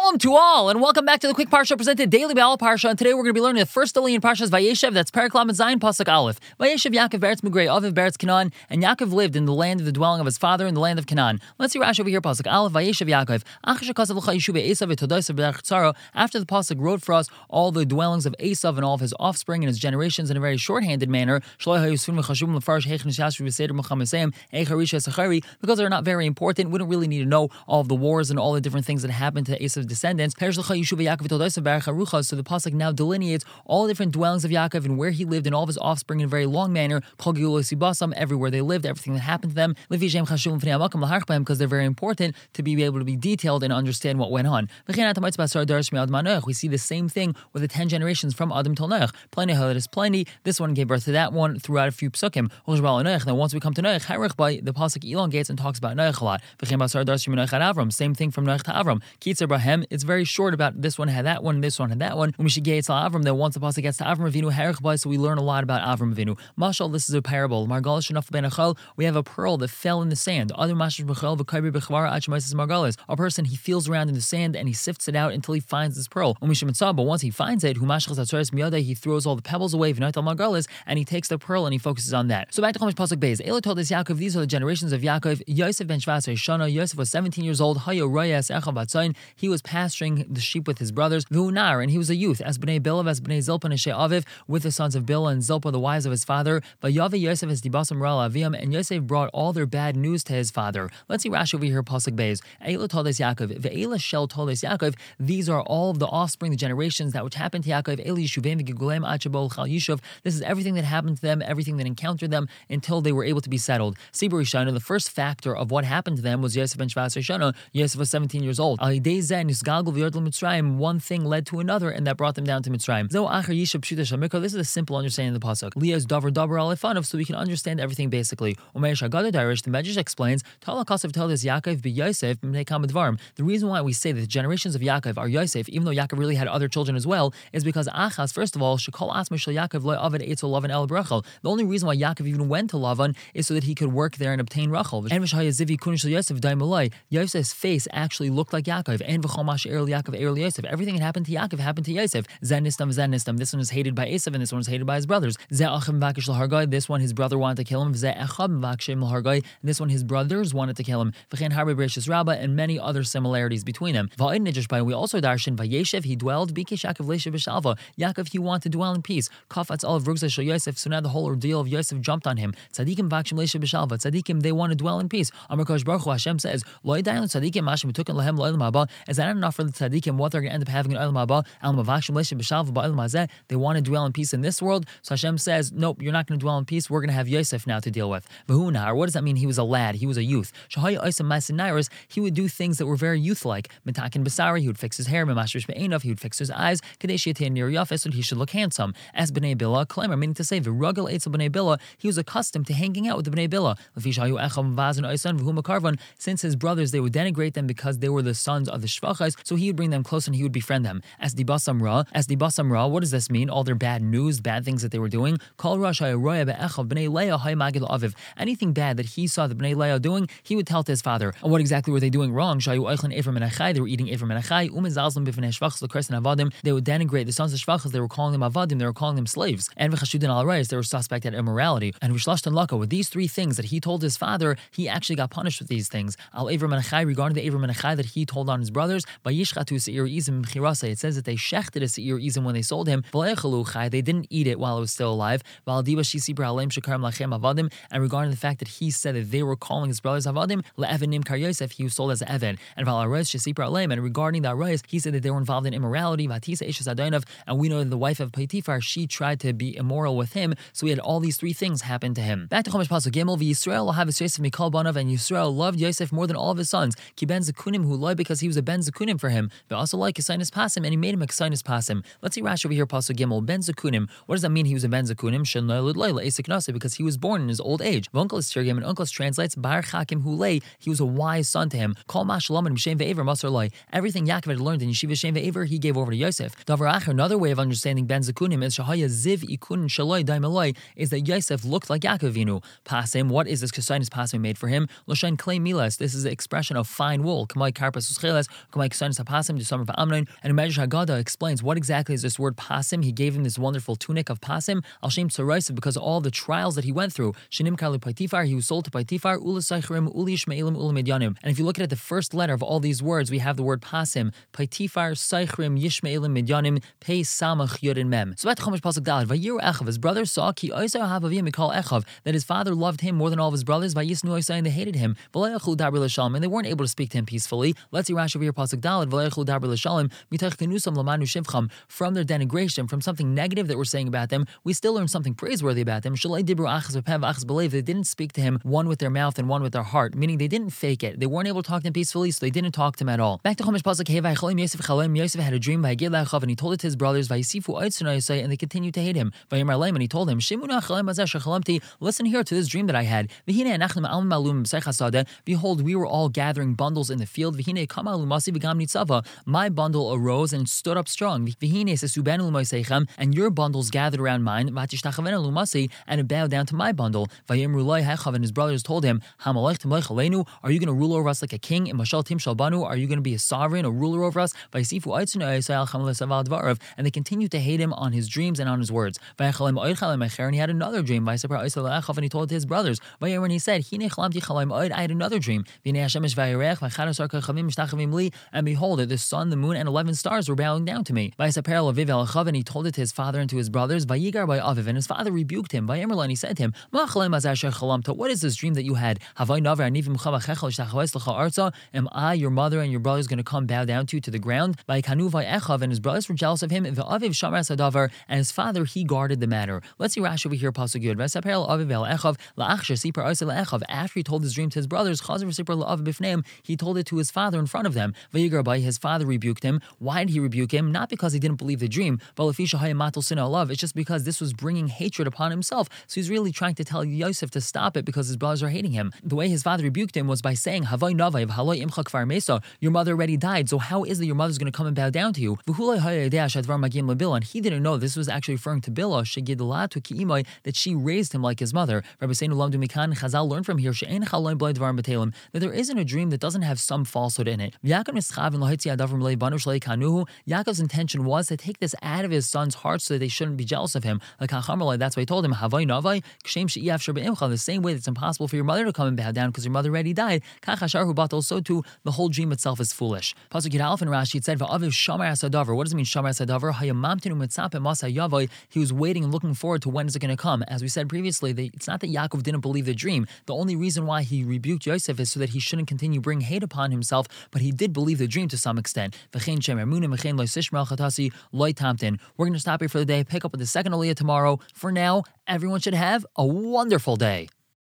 Shalom to all, and welcome back to the Quick Parsha presented daily by All Parsha. And today we're going to be learning the first story in Parsha's Vayeshev. That's Perek Lamed Zayin Pasuk Aleph. Vayeshev Yaakov Beretz Migrei Aviv Beretz Canaan, and Yaakov lived in the land of the dwelling of his father in the land of Canaan. Let's see Rashi over here. Pasuk Aleph. Vayeshev Yaakov. After the pasuk wrote for us all the dwellings of Esav and all of his offspring and his generations in a very short-handed manner, because they're not very important. We don't really need to know all of the wars and all the different things that happened to Esav's descendants. So the pasuk now delineates all the different dwellings of Yaakov and where he lived and all of his offspring in a very long manner, everywhere they lived, everything that happened to them, because they're very important to be able to be detailed and understand what went on. We see the same thing with the 10 generations from Adam till Noach. Pliny, this one gave birth to that one throughout a few psukim. Now once we come to Noach, the pasuk elongates and talks about Noach a lot. Same thing from Noach to Avram. It's very short about this one had that one, this one had that one. Then once the pasuk gets to Avram Avinu, so we learn a lot about Avram Avinu. Mashal, this is a parable. We have a pearl that fell in the sand. A person, he feels around in the sand and he sifts it out until he finds this pearl. But once he finds it, he throws all the pebbles away and he takes the pearl and he focuses on that. So back to Chumash pasuk Beis. Ela told us Yaakov, these are the generations of Yaakov. Yosef ben Shvasar Shana. Yosef was 17 years old. He was pasturing the sheep with his brothers. And he was a youth. As Bnei Bilav, as Bnei Zilpah and Aviv, with the sons of Bilhah and Zilpah, the wives of his father. Yosef as Dibasam Ral Avim, and Yosef brought all their bad news to his father. Let's see Rashi over here, pasuk Beis. Eila told us Yaakov. Ve'ela shel told us Yaakov. These are all of the offspring, the generations that which happened to Yaakov. Eli Yishuvim v'Gigulem Achebol Chal Yishuv. This is everything that happened to them, everything that encountered them until they were able to be settled. Sibur Shana, the first factor of what happened to them was Yosef ben Shvasar Shana. Yosef was 17 years old. One thing led to another, and that brought them down to Mitzrayim. This is a simple understanding of the pasuk. Lias davar alefanov, so we can understand everything basically. The Medrash explains, the reason why we say that the generations of Yaakov are Yosef, even though Yaakov really had other children as well, is because Achaz, first of all, the only reason why Yaakov even went to Lavan is so that he could work there and obtain Rachel. Yosef's face actually looked like Yaakov. Everything that happened to Yaakov happened to Yosef. Zenistam. This one is hated by Esav, and this one is hated by his brothers. This one his brother wanted to kill him. This one his brothers wanted to kill him. And many other similarities between them. We also darshan Vayeshev, he dwelled. Yaakov, he wanted to dwell in peace. So now the whole ordeal of Yosef jumped on him. Tzadikim, they want to dwell in peace. Hashem says, is that not enough for the tzaddikim, what they're going to end up having in Olam Haba? They want to dwell in peace in this world. So Hashem says, nope, you're not going to dwell in peace. We're going to have Yosef now to deal with. What does that mean? He was a lad. He was a youth. He would do things that were very youth-like. Mitakin Basari, he would fix his hair. Memashrish Be'enov, he would fix his eyes. Kadesh near Yafis, so he should look handsome. As Bnei Bilah, Klemer, meaning to say, V'rugel Eitzel Bnei Bilah, he was accustomed to hanging out with the Bnei Bilah. Since his brothers, they would denigrate them because they were the sons of the Shvachas, so he would bring them close and he would befriend them. As Dibasam Ra, what does this mean? All their bad news, bad things that they were doing. Anything bad that he saw the Bnei Leah doing, he would tell to his father. And what exactly were they doing wrong? They were eating Ephraim and Achai. They would denigrate the sons of Shvachas. They were calling them Avadim. They were calling them slaves. And they were suspect at immorality. And with these three things that he told his father, he actually got punished with these things. Regarding the Ephraim and Achai that he told on his brothers, it says that they shechted a seir izim when they sold him. They didn't eat it while it was still alive. And regarding the fact that he said that they were calling his brothers Avadim, he was sold as Evan. And regarding the Arayas, he said that they were involved in immorality. And we know that the wife of Potiphar, she tried to be immoral with him. So he had all these three things happen to him. Back to Chumash pasuk Gimel, Yisrael will have his Yosef Mikal Banav, and Yisrael loved Yosef more than all of his sons. Ki ben Zekunim hu loy, because he was a ben Zekunim for him. But also like Kisainis Pasim, and he made him a Kisainis Pasim. Let's see Rashi over here, pasuk Gimel. Ben Zekunim. What does that mean? He was a ben Zekunim. Shen loy loy Esek Nase, because he was born in his old age. V'unkel is Tirgim, and Uncle translates Bar Chakim hu lei. He was a wise son to him. Kol Mashalam and B'Shem Ve'ever Masar loy. Everything Yaakov had learned in Yeshiva Shem Ve'ever, he gave over to Yosef. Davar Acher, another way of understanding ben Zekunim is Shahaya Ziv Ikun Shaloi Daimaloi, is that Yosef looked like Yaakov Avinu. Pasim, what is this Kisainis Pasim made for him? L'shen Klei Milas, this is the expression of fine wool. Kamai Karpas Uscheles, Kamai Ksanis HaPasim to Summer of Amnon. And Medrash Haggadah explains what exactly is this word pasim. He gave him this wonderful tunic of pasim, al shem tzaraisav, because of all the trials that he went through. Shenim Karli Paitifar, he was sold to Paitifar, Ula Saichrim, Uli Yishmaelim, Ula Midyanim. And if you look at it, the first letter of all these words, we have the word pasim, Paitifar, Saichrim, Yishmaelim, Midyanim, Pei Samach Yud and Mem. So at Chomesh Pasuk Daled, Vayiru Echav, his brother saw Ki Oisai Havavim Mikal Echav, that his father loved him more than all of his brothers. Vayisnu Oisai, and they hated him. V'layachlu Dabri L'Shalom, and they weren't able to speak to him peacefully. Let's see Rashi over here, Pasuk Daled, V'layachlu Dabri L'Shalom, Mitach Kenusam Lamanu Shivcham, from their denigration, from something negative that we're saying about them, we still learn something praiseworthy about them. Shalai Dibru Achaz B'Pev Achaz B'Leiv, they didn't speak to him one with their mouth and one with their heart, meaning they didn't fake it. They weren't able to talk to him peacefully, so they didn't talk to him at all. Back to Chomesh Pasuk, Yosef had a dream, and he told it to his brothers, and they continued to hate him. And he told him, listen here to this dream that I had. Behold, we were all gathering bundles in the field. My bundle arose and stood up strong. And your bundles gathered around mine, and it bowed down to my bundle. And his brothers told him, are you going to rule over us like a king? Are you going to be a sovereign, a ruler over us? And they continued to hate him on his dreams and on his words. And he had another dream. And he told his brothers, and he said, I had another dream. And behold, the sun, the moon, and 11 stars were bowing down to me. And he told it to his father and to his brothers. And his father rebuked him. And he said to him, what is this dream that you had? Am I, your mother, and your brothers going to come bow down to you to the ground? And his brothers were jealous of him. And his father, he guarded the matter. Let's see Rashi over here, Pasuk Yud. After he told his dream to his brothers, he told it to his father in front of them. His father rebuked him. Why did he rebuke him? Not because he didn't believe the dream, it's just because this was bringing hatred upon himself. So he's really trying to tell Yosef to stop it because his brothers are hating him. The way his father rebuked him was by saying, your mother already died, so how is it your mother's going to come and bow down to you? And he didn't know this was actually referring to Bilah, that she raised him like his mother. Chazal learned from here that there isn't a dream that doesn't have some falsehood in it. Yaakov's intention was to take this out of his son's heart so that they shouldn't be jealous of him. That's why he told him, the same way that it's impossible for your mother to come and bow down because your mother already died, so too the whole dream itself is foolish. Pasuk Yud Aleph in Rashi, it said, what does it mean, Shamar Sadavar? He was waiting and looking forward to when is it going to come. As we said previously, it's not that Yaakov didn't believe the dream. The only reason why he rebuked Yosef is so that he shouldn't continue bringing hate upon himself, but he did believe the dream to some extent. We're going to stop here for the day, pick up with the second Aliyah tomorrow. For now, everyone should have a wonderful day.